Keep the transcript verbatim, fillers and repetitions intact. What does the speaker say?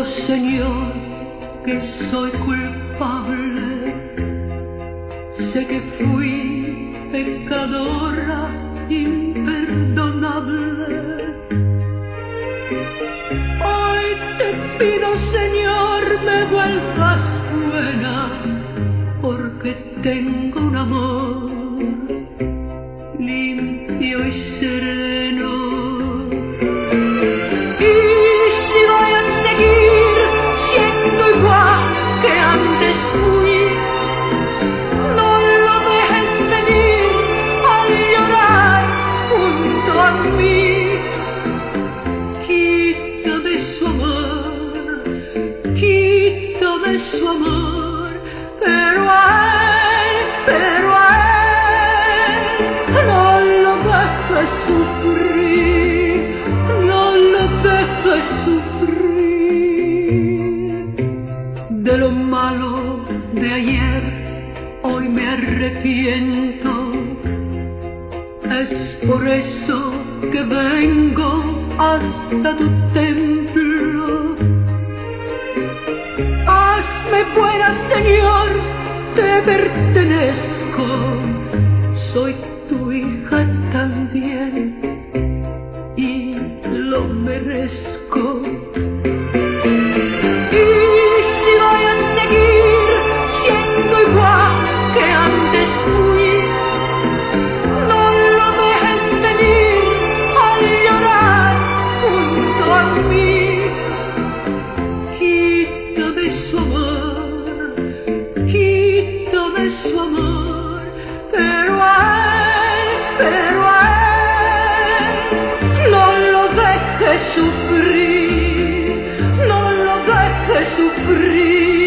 Señor, que soy culpable. Sé que fui pecadora imperdonable. Hoy te pido, Señor, me vuelvas buena, porque tengo un amor limpio y sereno. Igual que antes fui, no lo dejes venir a llorar junto a mí. Quítame su amor, quítame su amor, pero a él, pero a él no lo dejes sufrir, no lo dejes sufrir. De lo malo de ayer hoy me arrepiento. Es por eso que vengo hasta tu templo. Hazme buena, Señor, te pertenezco. Soy tu hija también y lo merezco. Igual que antes fui, no lo dejes venir a llorar junto a mí. Quítame su amor, quítame su amor, pero a él, pero a él no lo dejes sufrir, no lo dejes sufrir.